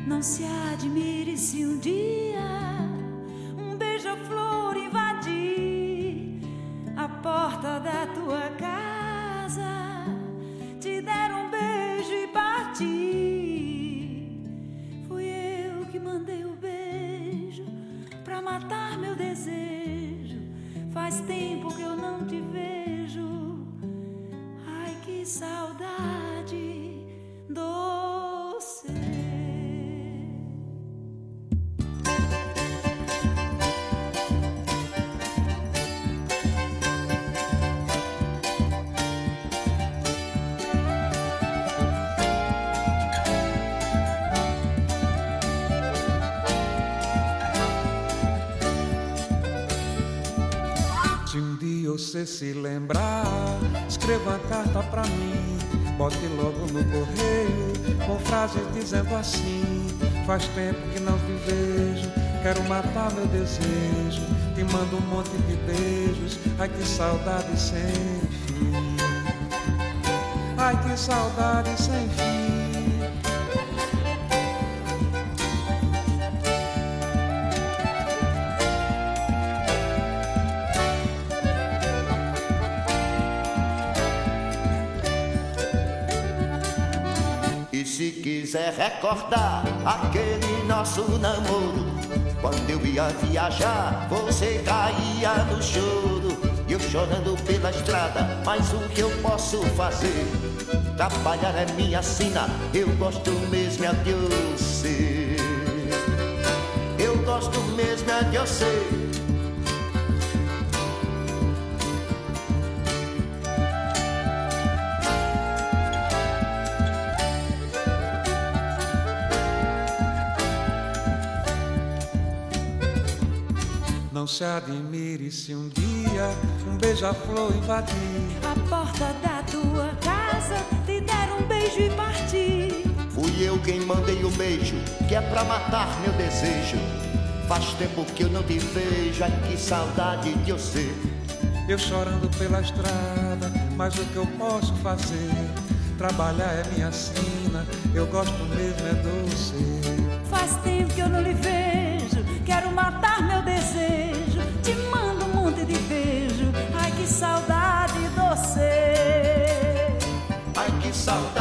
Não se admire se um dia um beija-flor invadir a porta da tua casa, te der um beijo e partir. Fui eu que mandei o beijo pra matar meu desejo. Faz tempo que eu não te vejo. Ai, que saudade doce. Se um dia você se lembrar, escreva uma carta pra mim, bote logo no correio, com frases dizendo assim: faz tempo que não te vejo, quero matar meu desejo, te mando um monte de beijos, ai que saudade sem fim, ai que saudade sem fim. E se quiser recordar aquele nosso namoro, quando eu ia viajar, você caía no choro, eu chorando pela estrada, mas o que eu posso fazer? Trabalhar é minha sina, eu gosto mesmo é de você. Eu gosto mesmo é de você. Não se admire se um dia um beija-flor invadir a porta da tua casa, te der um beijo e partir. Fui eu quem mandei o beijo, que é pra matar meu desejo. Faz tempo que eu não te vejo, ai que saudade de você. Eu chorando pela estrada, mas o que eu posso fazer? Trabalhar é minha sina, eu gosto mesmo é doce. Faz tempo que eu não lhe vejo, quero matar meu desejo, te mando um monte de beijo, ai que saudade doce. Ai que saudade.